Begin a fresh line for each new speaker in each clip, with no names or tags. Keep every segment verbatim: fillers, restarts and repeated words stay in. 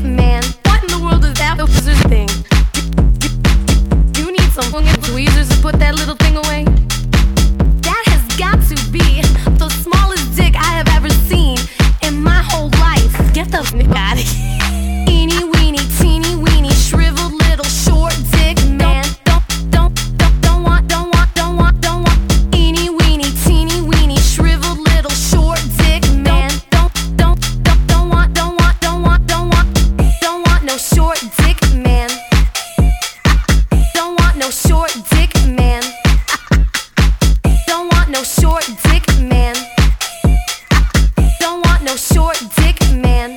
man. What in the world is that officer thing? You need some tweezers to put that little thing away? That has got to be the smallest dick I have ever seen in my whole life. Get the f*** out of here. Eeny weeny, teeny weeny, shriveled little short dick man. Don't, don't, don't, don't want, don't want, don't want, don't want. Eeny weeny, teeny weeny, shriveled little short dick man. Don't, don't, don't, don't want, don't want, don't want, don't want, don't want no short dick man. Don't want no short dick man. Don't want no short dick man. Don't want no short dick man.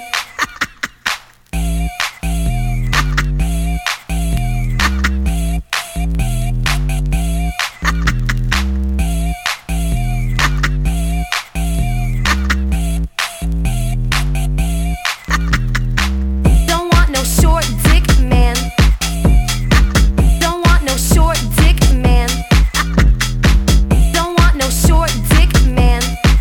Don't want no short dick man. Don't want no short dick man. Don't want no short dick man.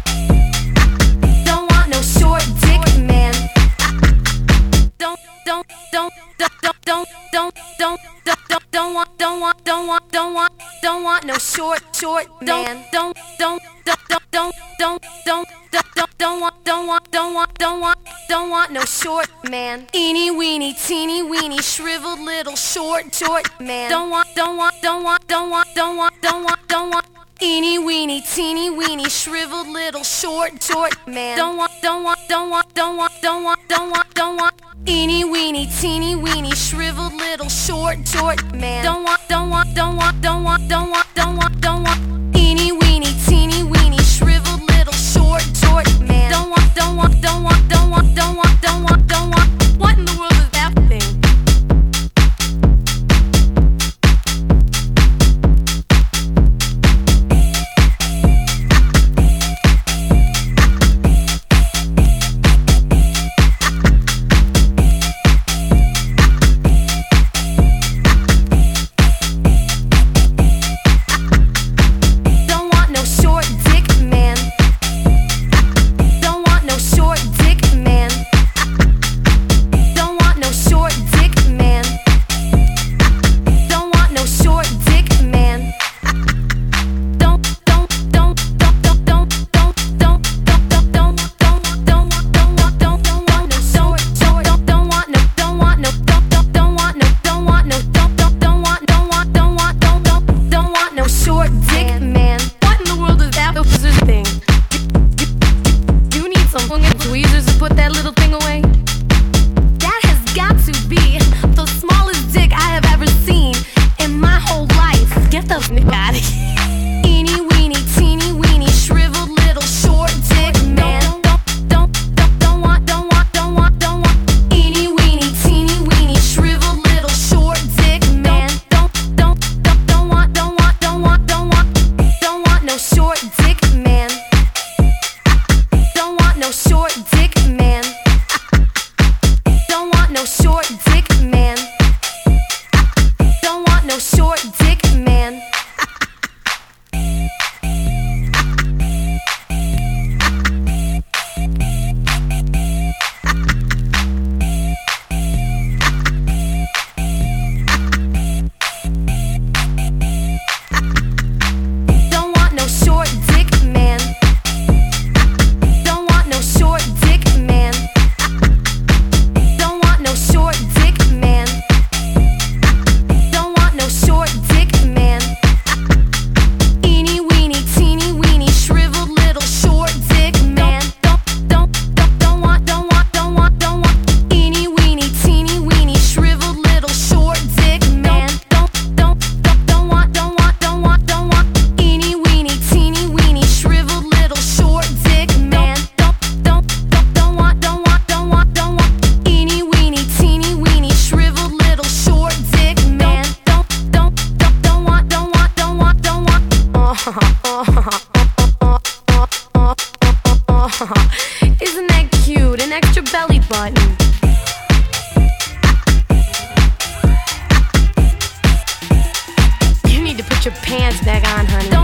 Don't want no short dick man. Don't don't don't don't don't don't don't don't don't want don't want don't want don't want don't want no short short man. Don't don't don't don't don't don't don't don't want don't want don't want don't want don't want no short man. Eeny weeny teeny weeny shriveled little short short man. Don't want don't want don't want don't want don't want don't want don't want. Eeny weeny teeny weeny shriveled little short short man. Don't want don't want don't want don't want don't want don't want don't want. Eeny weeny teeny weeny shriveled little short short man. Don't want don't want don't want don't want don't want don't want don't want. Eeny weeny teeny weeny shriveled little short short man. Don't want don't want don't want don't want don't want don't want don't want. What in the world is that thing? Tweezers to put that little thing away? That has got to be the smallest dick I have ever seen in my whole life. Get the f*** out of here. Eeny weeny teeny weeny shriveled little short dick man. Don't, don't, don't, don't want, don't want, don't want, don't want. Eeny weeny teeny weeny shriveled little short dick man. Don't, don't, don't, don't want, don't want, don't want, don't want, don't want no short dick man. Don't want no short dick man. Don't want no short dick man. Don't want no short dick man. Don't want no short dick man. Don't want no short dick man. Don't want no short dick man. Don't want no short dick man. Eeny weeny teeny weeny shriveled little short dick man. Don't don't don't don't want don't want don't want don't want. Eeny weeny teeny weeny shriveled little short dick man. Don't don't don't don't want don't want don't want don't want. Eeny weeny teeny weeny shriveled little short dick man. Don't don't don't don't want don't want don't want don't want. Eeny weeny teeny weeny shriveled little short dick man. Don't don't don't don't want don't want don't want don't want. Isn't that cute? An extra belly button. You need to put your pants back on, honey.